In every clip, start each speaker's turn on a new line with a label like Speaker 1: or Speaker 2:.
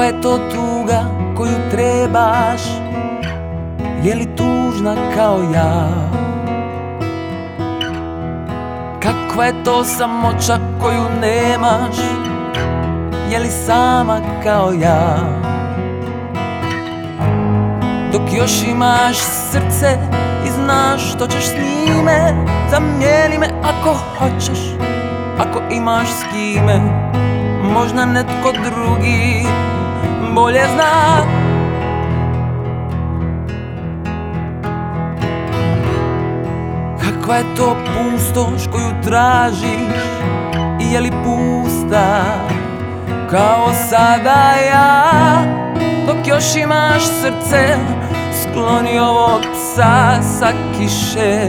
Speaker 1: je to tuga koju trebaš? Je li tužna kao ja? Kakva je to samoća koju nemaš? Je li sama kao ja? Dok još imaš srce i znaš što ćeš s njime, zamijeni me ako hoćeš, ako imaš s kime. Možda netko drugi bolje zna. Kakva je to pustoš koju tražiš? I je li pusta kao sada ja? Dok još imaš srce, skloni ovog psa sa kiše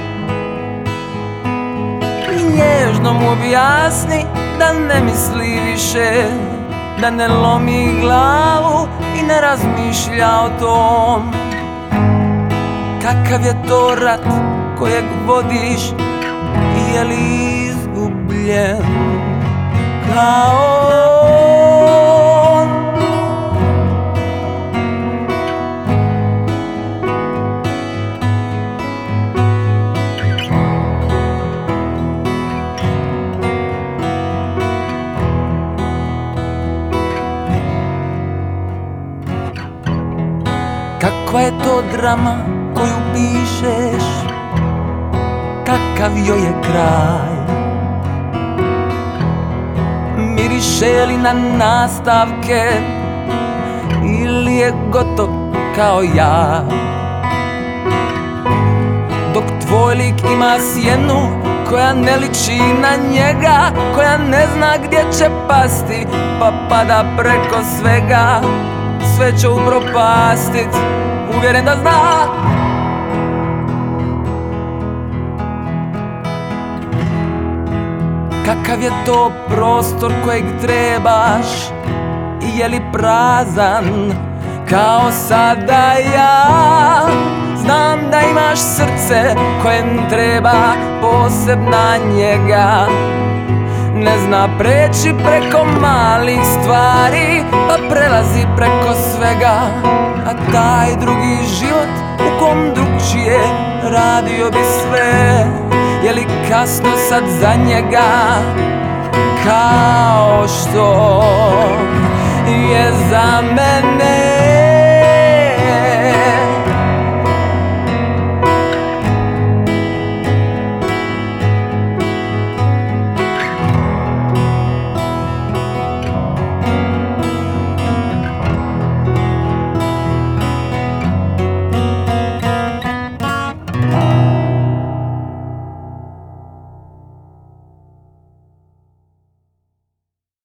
Speaker 1: i nježno mu objasni da ne misli više, da ne lomi glavu i ne razmišlja o tom. Kakav je to rat kojeg vodiš i je li izgubljen kao on? Kakva je to drama koju pišeš? Kakav joj je kraj? Miriše li na nastavke ili je gotov kao ja? Dok tvoj lik ima sjenu koja ne liči na njega, koja ne zna gdje će pasti, pa pada preko svega, sve će upropastit, uvjeren da zna. Kakav je to prostor kojeg trebaš i je li prazan kao sada ja? Znam da imaš srce kojem treba posebna njega, ne zna preći preko malih stvari, pa prelazi preko svega. A taj drugi život u kom drugčije radio bi sve, je li kasno sad za njega? Kao što je za mene.